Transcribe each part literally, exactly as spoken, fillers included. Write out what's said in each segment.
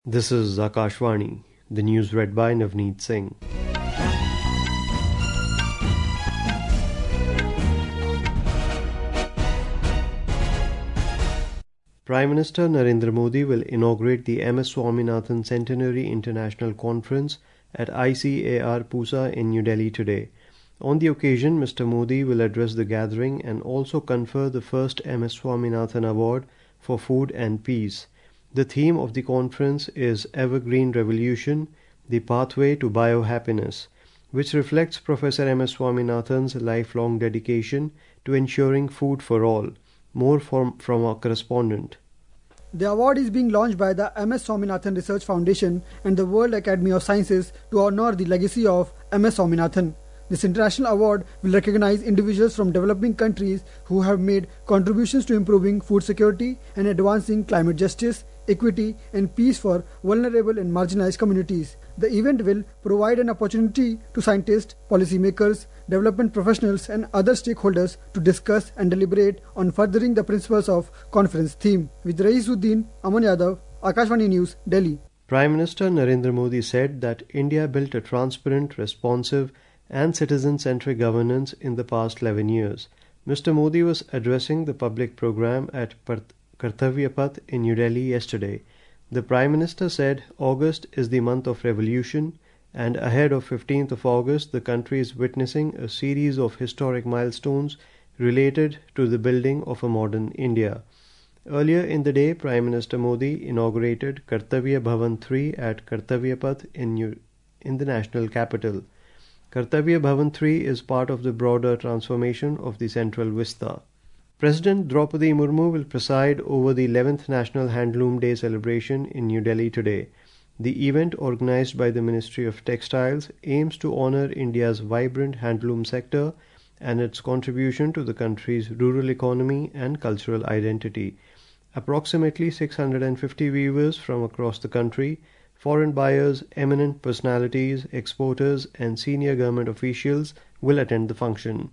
This is Akashvani, the news read by Navneet Singh. Prime Minister Narendra Modi will inaugurate the M S Swaminathan Centenary International Conference at I C A R Pusa in New Delhi today. On the occasion, Mister Modi will address the gathering and also confer the first M S Swaminathan Award for Food and Peace. The theme of the conference is Evergreen Revolution, the Pathway to Biohappiness, which reflects Professor M S Swaminathan's lifelong dedication to ensuring food for all. More from, from our correspondent. The award is being launched by the M S Swaminathan Research Foundation and the World Academy of Sciences to honor the legacy of M S Swaminathan. This international award will recognize individuals from developing countries who have made contributions to improving food security and advancing climate justice, equity and peace for vulnerable and marginalized communities. The event will provide an opportunity to scientists, policymakers, development professionals and other stakeholders to discuss and deliberate on furthering the principles of conference theme. With Raisuddin Aman Yadav, Akashvani News, Delhi. Prime Minister Narendra Modi said that India built a transparent, responsive and citizen-centric governance in the past eleven years. Mister Modi was addressing the public program at Kartavya Path in New Delhi yesterday. The Prime Minister said August is the month of revolution and ahead of fifteenth of August the country is witnessing a series of historic milestones related to the building of a modern India. Earlier in the day, Prime Minister Modi inaugurated Kartavya Bhavan three at Kartavya Path in, New, in the national capital. Kartavya Bhavan three is part of the broader transformation of the Central Vista. President Draupadi Murmu will preside over the eleventh National Handloom Day celebration in New Delhi today. The event, organized by the Ministry of Textiles, aims to honor India's vibrant handloom sector and its contribution to the country's rural economy and cultural identity. Approximately six hundred fifty weavers from across the country, foreign buyers, eminent personalities, exporters and senior government officials will attend the function.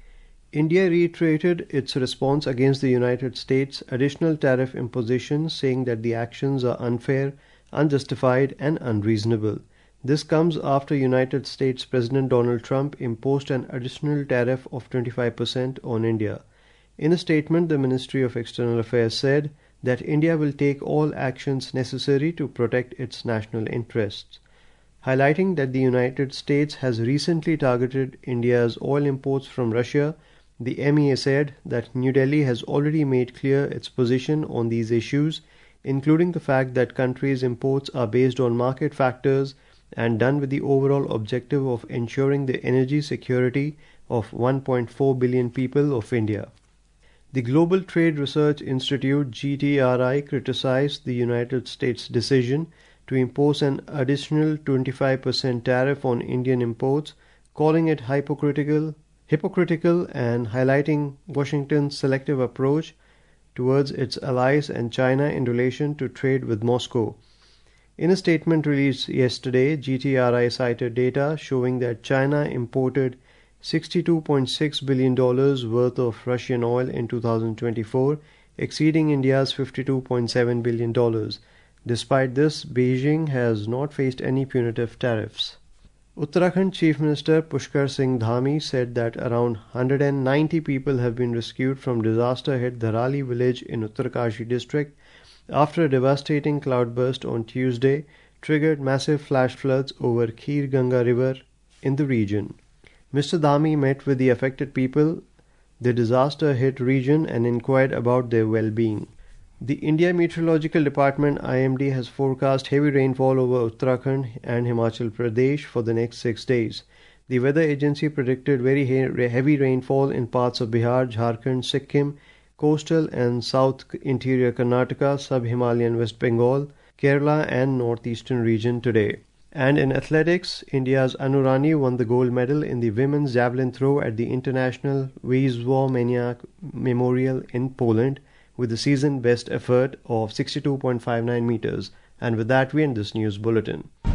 India reiterated its response against the United States' additional tariff imposition, saying that the actions are unfair, unjustified and unreasonable. This comes after United States President Donald Trump imposed an additional tariff of twenty-five percent on India. In a statement, the Ministry of External Affairs said that India will take all actions necessary to protect its national interests. Highlighting that the United States has recently targeted India's oil imports from Russia, the M E A said that New Delhi has already made clear its position on these issues, including the fact that country's imports are based on market factors and done with the overall objective of ensuring the energy security of one point four billion people of India. The Global Trade Research Institute G T R I criticized the United States' decision to impose an additional twenty-five percent tariff on Indian imports, calling it hypocritical, hypocritical and highlighting Washington's selective approach towards its allies and China in relation to trade with Moscow. In a statement released yesterday, G T R I cited data showing that China imported sixty-two point six billion dollars worth of Russian oil in two thousand twenty-four, exceeding India's fifty-two point seven billion dollars. Despite this, Beijing has not faced any punitive tariffs. Uttarakhand Chief Minister Pushkar Singh Dhami said that around one hundred ninety people have been rescued from disaster-hit Dharali village in Uttarkashi district after a devastating cloudburst on Tuesday triggered massive flash floods over Kheer Ganga River in the region. Mister Dhami met with the affected people, the disaster-hit region and inquired about their well-being. The India Meteorological Department I M D has forecast heavy rainfall over Uttarakhand and Himachal Pradesh for the next six days. The weather agency predicted very he- heavy rainfall in parts of Bihar, Jharkhand, Sikkim, coastal and south interior Karnataka, sub-Himalayan West Bengal, Kerala and northeastern region today. And in athletics, India's Anu Rani won the gold medal in the women's javelin throw at the International Wyzwomania Memorial in Poland with a season best effort of sixty-two point five nine meters. And with that, we end this news bulletin.